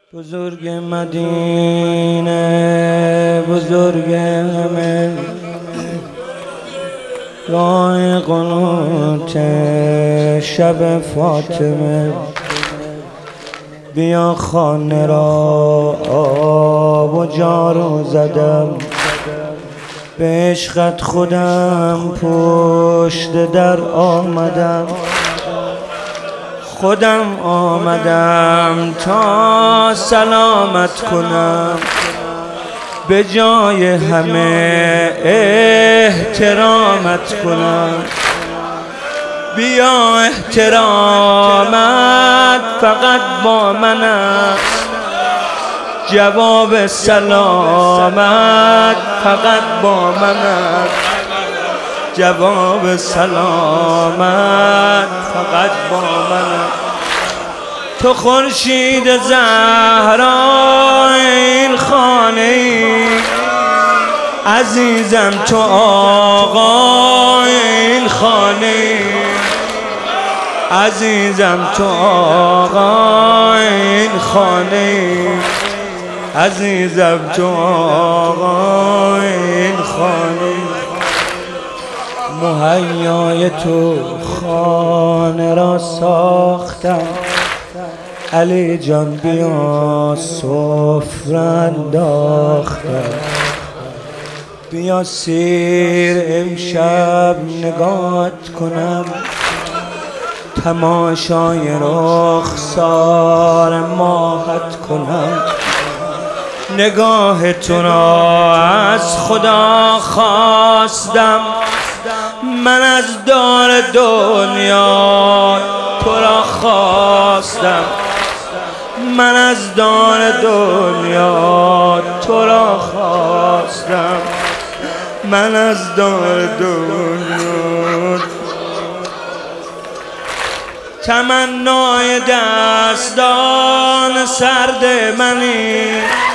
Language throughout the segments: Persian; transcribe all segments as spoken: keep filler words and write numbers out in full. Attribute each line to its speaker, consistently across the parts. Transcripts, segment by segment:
Speaker 1: بزرگ مدینه، بزرگ همه، راه قنوت شب فاطمه. بیا خانه را آب و جارو زدم، به عشقت خودم پشت در آمدم. خودم آمدم تا سلامت کنم، به جای همه احترامت کنم. بیا احترامت فقط با من است، جواب سلامت فقط با من است. جواب سلامت فقط با من. تو خورشید زهرا این خانه ای، عزیزم تو آقا این خانه ای، عزیزم تو آقا این خانه ای، عزیزم تو آقا این خانه ای. مهیای تو خانه را ساختم، علی جان بیا سفره انداختم. بیا سیر امشب نگاهت کنم، تماشای رخسار ماهت کنم. نگاه تو را از خدا خواستم، من از دار دنیا تو را خواستم. من از دار دنیا تو را خواستم. من از دار دنیا. تمنای دستان سرد منی،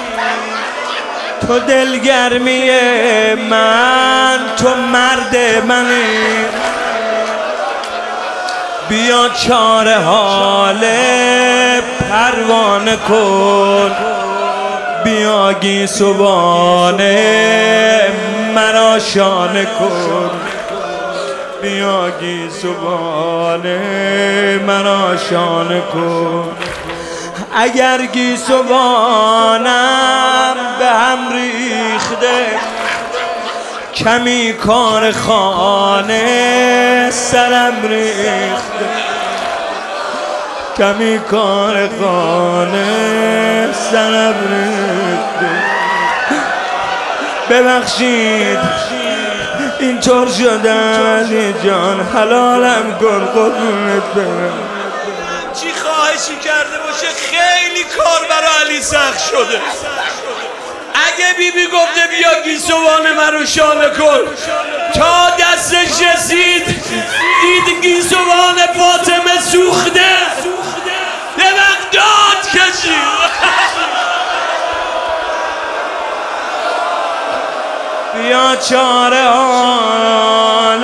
Speaker 1: تو دلگرمی من، تو مرد منی. بیا چاره حال پروانه کن، بیا گیسوانه مرا شانه کن. بیا گیسوانه مرا شانه کن. اگر گیسوانم به هم ریخته، کمی کار خانه سرم ریخته. کمی کار خانه سرم ریخته. ببخشید اینطور شده علی جان، حلالم کن قربونت برم.
Speaker 2: چی خواهشی کرده باشه خیلی کار برای علی سخت شده. اگه بی بی گفته بیا گیسوان مرو شانه کن، تا دستش رسید دید گیسوان فاطمه سوخته، یه وقت داد کشید.
Speaker 1: بیا چاره حال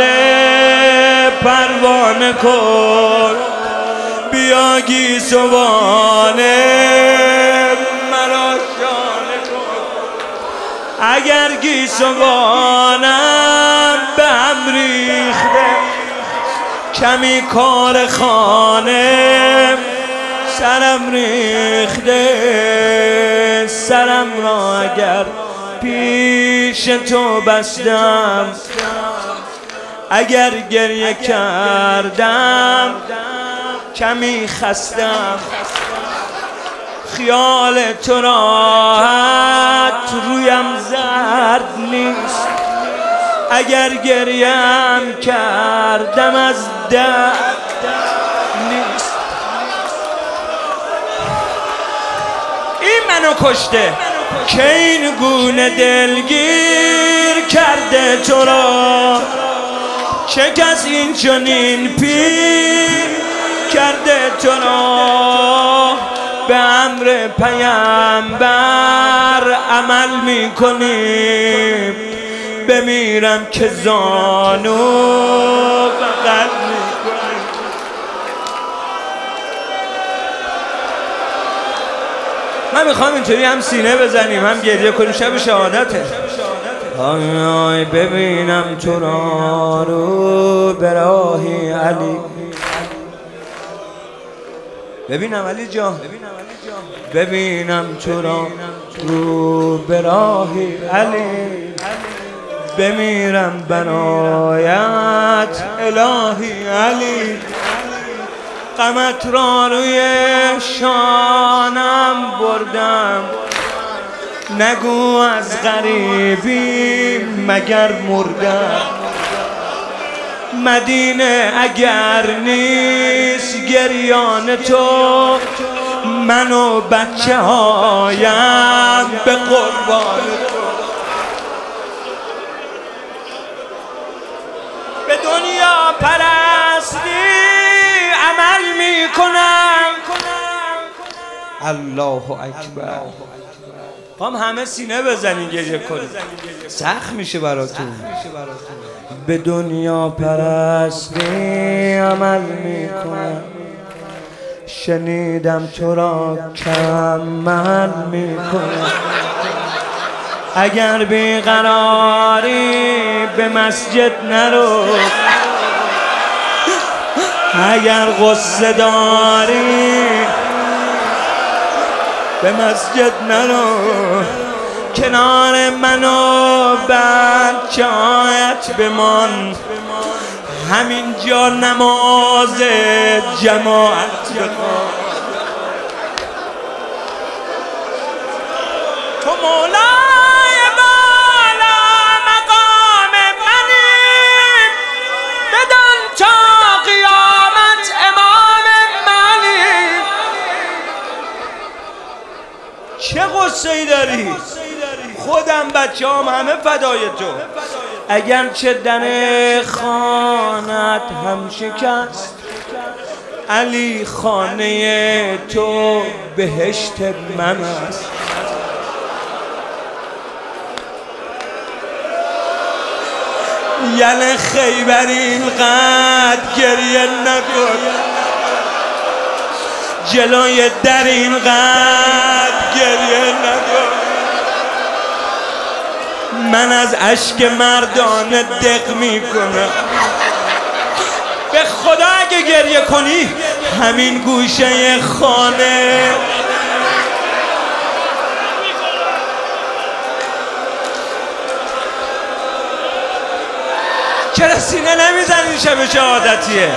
Speaker 1: پروانه کن، بیا گیسوانه مرا شانه کن. اگر گیسوانم به هم ریخته، کمی کار خانه سرم ریخته. سرم را اگر پیش تو بستم، اگر گریه کردم کمی خستم. خیال تو راحت رویم زرد نیست، اگر گریم کردم از درد نیست. این منو کشته که این گونه دلگیر کرده تو را، چه کس این چنین پیر کرده تو را. به امر پیامبر عمل میکنیم، بمیرم که زانو فقط میکنیم. من میخوام اینطوری هم سینه بزنیم هم گریه کنیم، شب شهادته. آی آی ببینم تو را رو به راهی علی، ببینم علی جان، ببینم تو را رو به راهی علی، بمیرم برایت الهی علی. غمت را روی شانم بردم، نگو از غریبی مگر مردم. مدینه اگر نیست گریان تو، من و بچه هایم به قربان تو. به دنیا پرستی عمل می کنم. الله اکبر. هم همه سینه بزنین گریه کنید، سخت میشه براتون. به دنیا پرستی عمل می کنم، شنیدم تو را کمل می کنم. اگر بیقراری به مسجد نرو، اگر غصه داری به مسجد نرو. کنار من و بچه‌هایت بمان، همینجا نماز جماعت بخوان. تو مولای بالا مقام منی، بدان تا قیامت امام منی. چه غصه ای داری؟ خودم بچه هم همه فدای تو. اگرچه در خانت هم شکست، علی خانه تو بهشت من است. یعنی خیبر اینقدر گریه نکن، جلوی در اینقدر گریه نکن. من از اشک مردانه دق می کنم. به خدا اگه گریه کنی همین گوشه خانه چرا سینه نمیزنی؟ شب شهادتیه.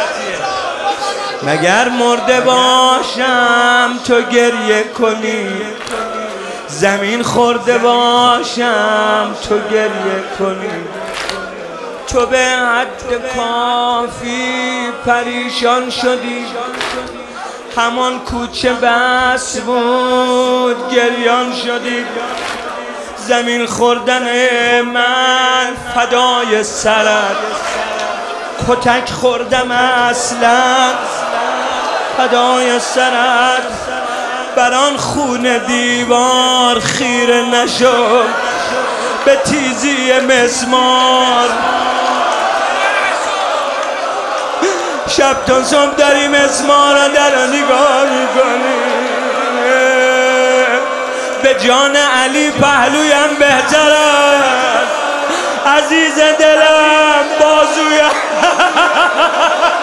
Speaker 1: مگر مرده باشم تو گریه کنی، زمین خورده باشم تو گریه کنی. تو به حد کافی پریشان شدی، همان کوچه بس بود گریان شدی. زمین خوردن من فدای سرت، کتک خوردم اصلا فدای سرت. بران خون دیوار خیره نشو، به تیزی مسمار شب تا صبح داری مسمار را در نگاه میکنی. به جان علی پهلویم بهتره، عزیز دلم بازویم